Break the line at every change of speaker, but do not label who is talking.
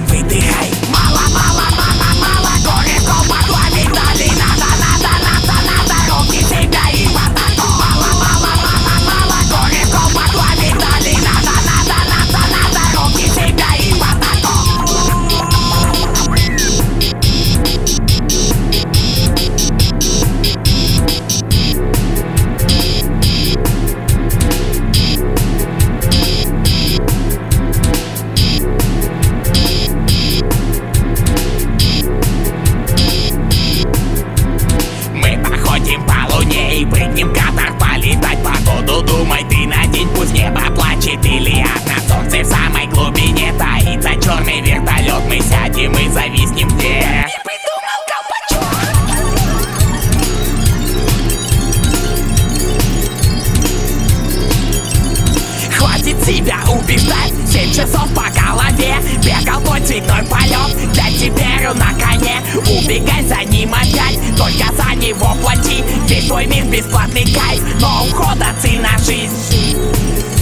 носом выдыхай. Мало, мало, мало, мало, корешков подловить дали. Надо, надо, надо, надо, руки себя и в атаку. Мало, мало, мало, мало, корешков подловить дали. Надо, надо, надо, надо, руки себя и в атаку. По луне и прыгнем катар полетать. Погоду думай ты на день, пусть небо плачет или на солнце в самой глубине таится черный вертолет. Мы сядем и зависнем где. Не придумал колпачок. Хватит себя убеждать, 7 часов по голове. Бегал твой цветной полет, да теперь он на коне. Убегай за ним опять, только за него плати. Весь твой мир бесплатный кайф, но ухода цель на жизнь.